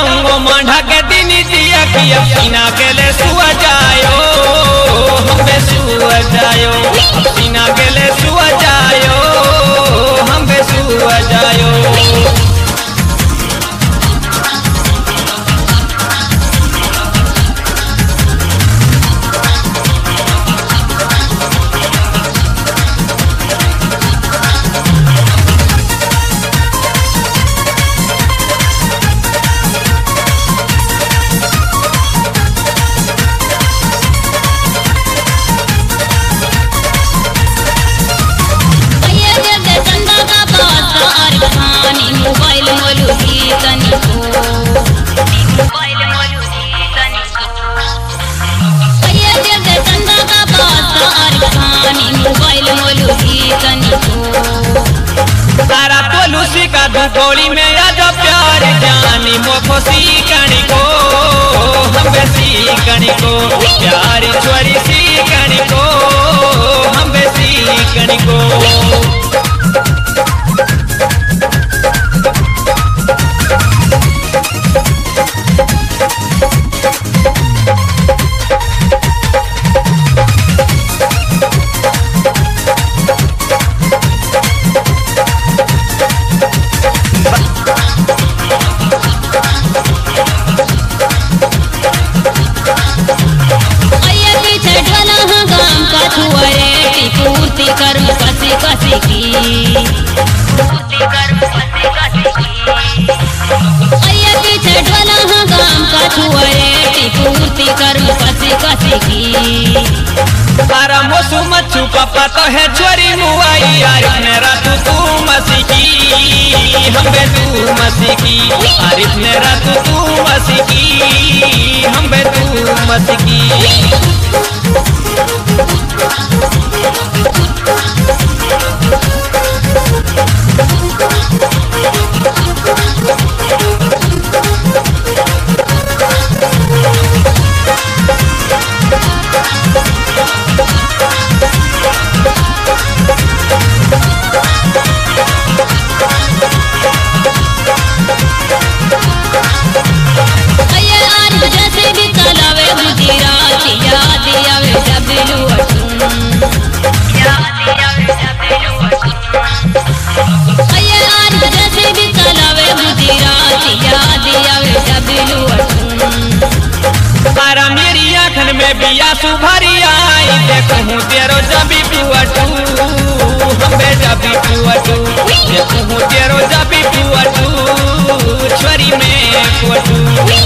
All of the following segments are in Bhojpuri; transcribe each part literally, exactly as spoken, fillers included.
जाऊंगो मांढा के दिन दिया कि सीना के ले सुआ जायो हमें सुआ जायो सीना के ले सुआ जायो हमें सुआ जायो। मोबाइल मोलूदी तनिको मोबाइल मोलूदी तनिको ये दे दे चंदा का बात और कहानी मोबाइल मोलूदी तनिको तारा तोलूसी का दुकोड़ी में आज प्यार जानी मोफसी कणी को हम बेसी कणी को प्यार छोरी सी कणी को हम बेसी कणी को। पूर्ति कर्म कसी कसी की पूर्ति कर्म कसी कसी की अये पीछे ढोला हाँ गाम का छुआरे पूर्ति कर्म कसी कसी की तारा मौसम छुपा पता है चोरी मुआई यार मेरा तू तू मसी की हम बे तू मसी की आरिफ मेरा तू तू मसी की हम बे तू मसी की। तारा मेरी आँखन में बिया सुभरी आई देखूं तेरो जबी पुअटू हमें जबी पुअटू देखूं तेरो जबी पुअटू छोरी में पुअटू।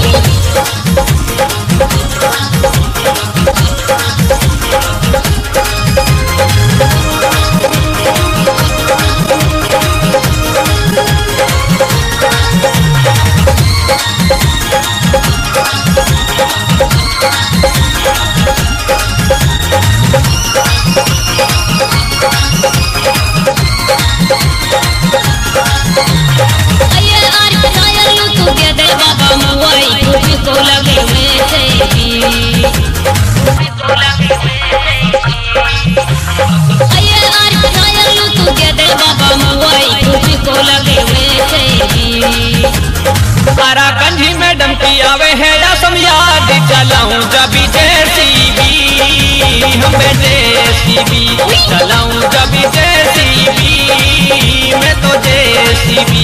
को लगे हुए थे अये आरिफ नायर तू के दे बाबा मुआई खुशी को लगे हुए थे तारा कंजी मैडम की आवे है या समयाद चलाऊं जबी जेसीबी हमें जेसीबी चलाऊं जबी जेसीबी मैं तो जेसीबी।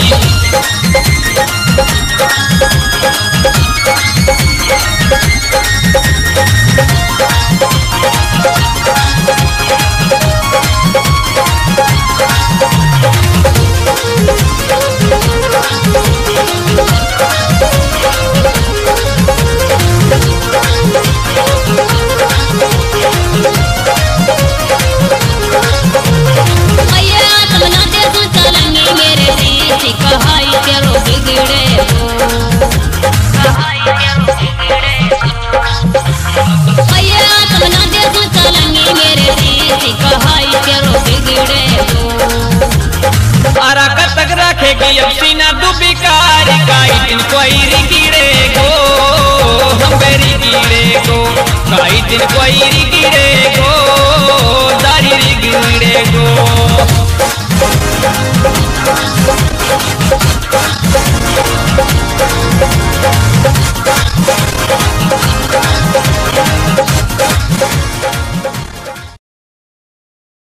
कहाई तेरो बिगड़े हो अये आत्मना दे तू चलेंगे मेरे देश कहाई तेरो बिगड़े हो तारा कतक रखेगी अब सीना डूबी कारी काई दिन कोई रिगिड़े गो हम बेरी गिड़े गो काई दिन कोई रिगिड़े गो दारी रिगिड़े गो।